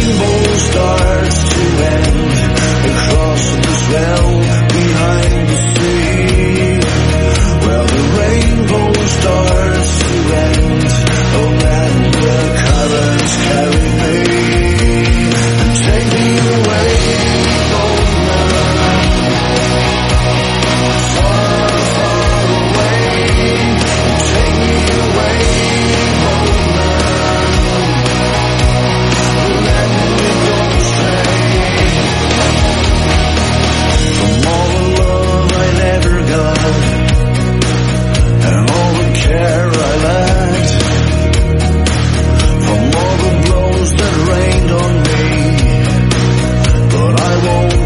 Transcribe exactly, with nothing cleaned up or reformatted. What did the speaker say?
rainbow starts to end across this realm behind the sea. Well, the rainbow starts to end, oh man, the colors carry me and take me away, oh man, far, far away, take me away, oh man, let me go astray from all the love I never got and all the care I lacked, from all the blows that rained on me, but I won't